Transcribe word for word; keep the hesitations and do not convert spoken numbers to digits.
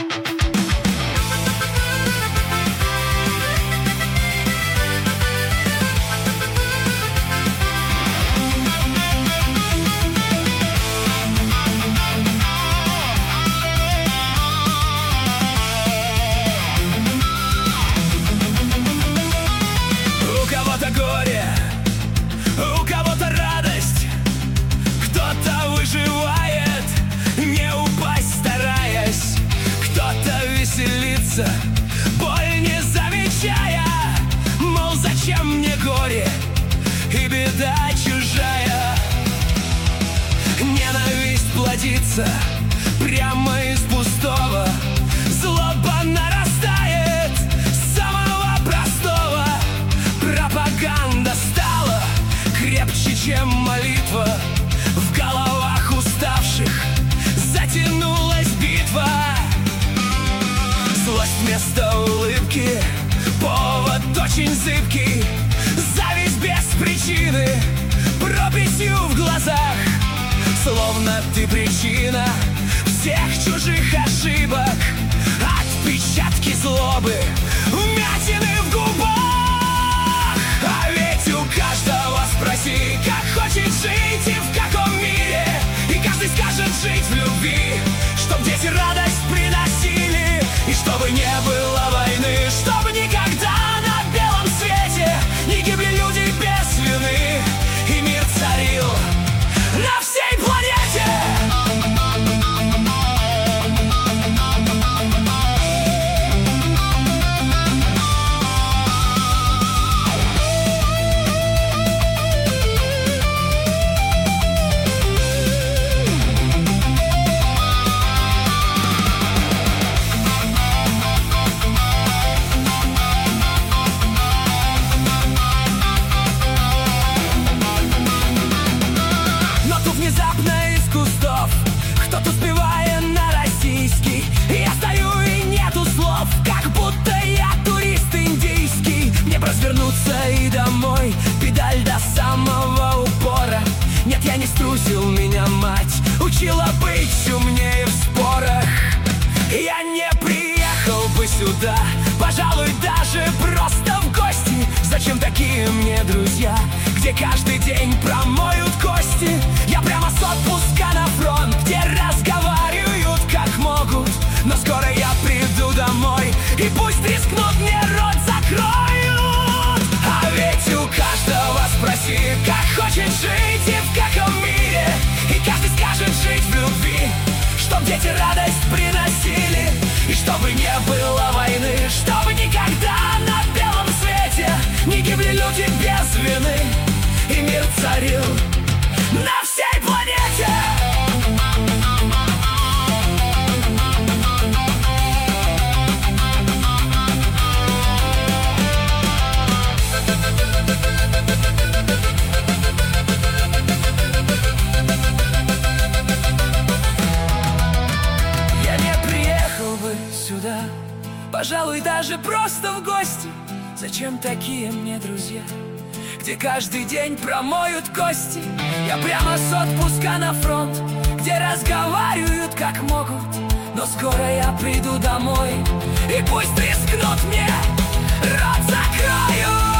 Горе, у кого-то радость, кто-то выживает, не упасть стараясь, кто-то веселится, боль не замечая, мол, зачем мне горе и беда чужая. Ненависть плодится прямо из пустого, злоба нарастает с самого простого. Пропаганда стала крепче, чем молитва. В головах уставших затянулась битва. Злость вместо улыбки, повод очень зыбкий. Зависть без причины, прописью в глазах. Словно ты причина всех чужих ошибок. Отпечатки злобы, вмятины в губах. А ведь у каждого спроси, как хочет жить и в каком мире. И каждый скажет жить в любви, чтоб дети радость приносили. И чтобы не было войны, чтобы никогда на белом свете не гибли люди без вины. И мир царил на всей планете. Кто-то успевая на российский, я стою и нету слов, как будто я турист индийский. Мне развернуться и домой, педаль до самого упора. Нет, я не струсил, меня мать учила быть умнее в спорах. Я не приехал бы сюда, пожалуй, даже просто в гости. Зачем такие мне друзья, где каждый день промоют кости? Я прямо с отпуска на фронт, где разговаривают как могут. Но скоро я приду домой, и пусть рискнут, мне рот закроют. А ведь у каждого спроси, как хочет жить и в каком мире. И каждый скажет жить в любви, чтоб дети радость приносили. И чтобы не было войны, чтобы никогда на белом свете не гибли люди без вины. И мир царил на всей планете. Я не приехал бы сюда, пожалуй, даже просто в гости. Зачем такие мне друзья, где каждый день промоют кости? Я прямо с отпуска на фронт, где разговаривают как могут. Но скоро я приду домой, и пусть рискнут, мне рот закроют.